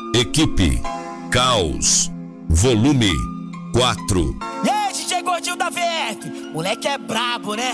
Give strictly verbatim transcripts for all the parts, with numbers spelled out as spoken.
Equipe Caos, volume quatro. E aí, D J Gordinho da V F, moleque é brabo, né?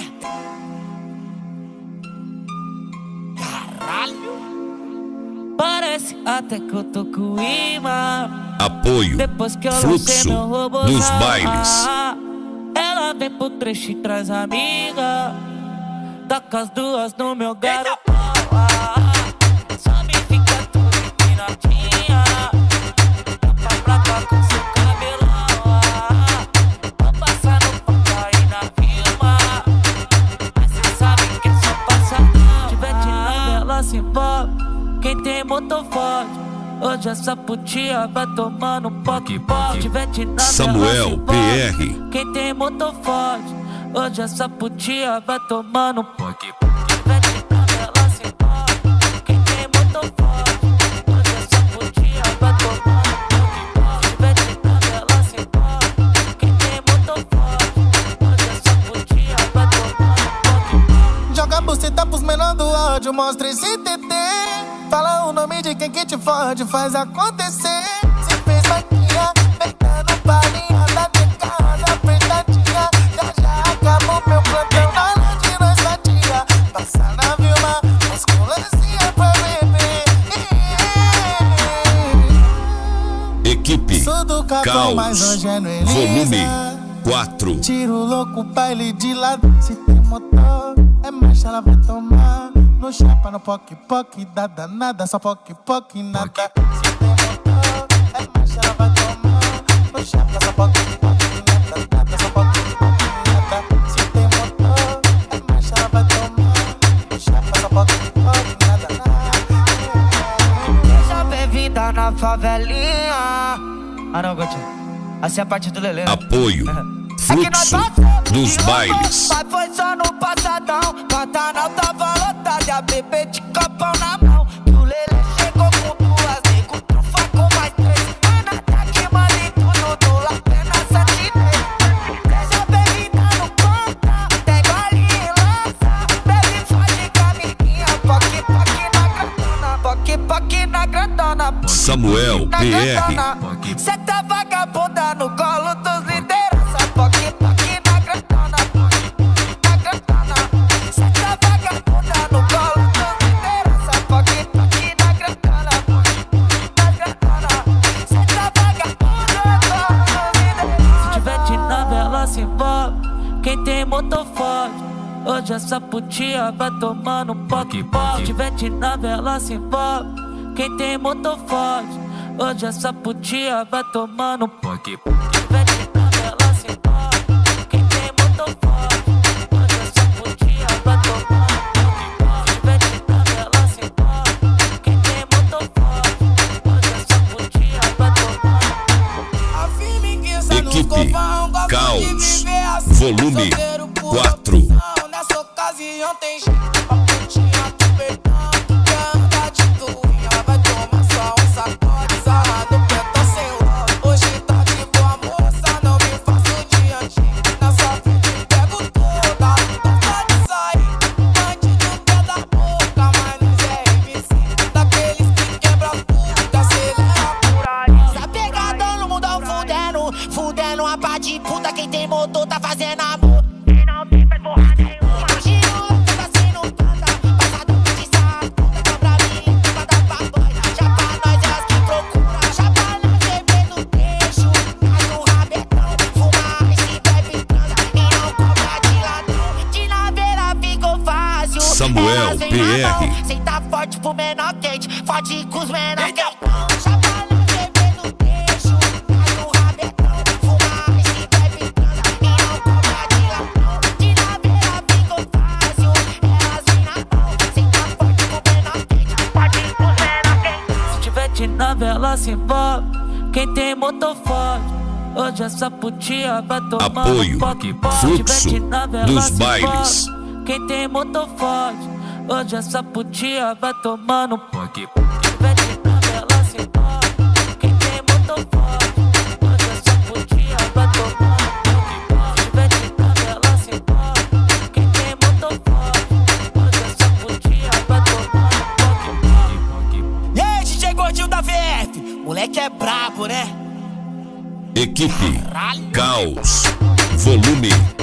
Caralho! Parece até que eu tô com imã. Apoio, Depois que eu fluxo não vou dos bailes. Ela vem pro trecho e traz amiga. Taca as duas no meu garopão. Só me fica tudo empinadinha. Tapa pra cá com seu cabelão. Vou passar no ponto aí na firma. Mas cê sabe que é só passadão. Tivete na vela se envolve. Quem tem motor forte. Hoje essa putinha vai tomando poque poque. Tivete na Samuel P R. Quem tem motor forte. Hoje essa putinha vai tomando poque poque. Tivete na vela se envolve. Quem tem motor forte. Hoje essa putinha vai tomando poque poque. Tivete na vela se envolve. Quem tem motor forte. Hoje essa putinha vai tomando poque poque. Joga a buceta pros menor do áudio, mostra esse T T. Fala o nome de quem que te fode, faz acontecer. Se fez vaquinha, apertando palhinha, tá de casa apertadinha. Já já acabou meu plantão, na hora de nós fatia. Passa na Vilma, musculazinha pra beber. Equipe Sou do Capão, mas Caos, hoje é no Elisa. volume quatro. Tiro louco, baile de lado. Se tem motor, é marcha, ela vai tomar. No chapa, no poque, poque, da danada, só poque, poque, nada. Se tem motor, é marcha, ela vai tomar. No chapa, só poque, poque, nada, nada, só poque, poque, nada. Se tem motor, é marcha, ela vai tomar. No chapa, só poque, poque, nada, nada. Seja bem-vinda na favelinha. Ah não, Gotinho, assim é a parte do Lelê. Apoio, fluxo dos bailes. Mas foi só no passadão. Pantanal tava lotado e a bebê de copão na mão. E o Lelê chegou com duas, nego trufa com mais três. Vai na ataque, mano, e tudo do lá, pena satinei. Seja bem-vinda no ponta, pega ali e lança. Bebe fode com a amiguinha, poque, poque na grandona. Poque, poque na grandona. Samuel P R. Cê tá vagabunda no colo dos liderança. Poque, poque na grandona. Na grandona. Cê tá vagabunda no colo dos liderança. Poque, poque na grandona. Na grandona. Cê tá vagabunda no colo dos liderança. Se tivete na vela se envolve. Quem tem motor forte. Hoje essa putinha vai tomando poque poque. Tivete na vela se envolve. Quem tem motor forte. Hoje essa putinha vai tomando poque poque. Tivete na vela se envolve. Quem tem motor forte. Hoje essa putinha vai tomando poque poque. Tivete na vela se envolve. Quem tem motor forte. Hoje essa putinha vai tomando. Equipe Caos, volume quatro. Nessa ocasião tem gente pra putinha do perdão. Quer andar de tuinha, vai tomar só um sacode. Sarrado, pentão sem love. Hoje tá de boa moça, não me faço de antigo. Na sua frente pego toda, toda de sair. Bandido pé da boca, mas nós é M C. Daqueles que quebra tudo, acelera por aí. Essa pegada no mundão fudendo, fudendo a pá de puta. Quem tem motor tá fazendo amor. E não tem pé porra nenhuma. Samuel P R. Senta forte pro menor quente, forte com os menor quentão. Chapa na bebê no queixo, faz o rabetão. Fuma esse bebe transa e não cobra de latão. De naveira ficou fácil, elas vêm na mão. Senta forte pro menor quente, forte com os menor quentão. Se tivete na vela se envolve, quem tem motor forte. Hoje essa putinha vai tomando Apoio, poque poque. fluxo Tivete na vela dos se bailes. envolve. Quem tem motor forte, hoje essa putinha vai tomando poque poque. Tivete na vela se envolve. Quem tem motor forte, hoje essa putinha vai tomando poque poque. Tivete na vela se envolve. Quem tem motor forte, hoje essa putinha vai tomando poque poque. E aí, D J Gordinho da V F, Moleque é brabo, né? Equipe Caos, volume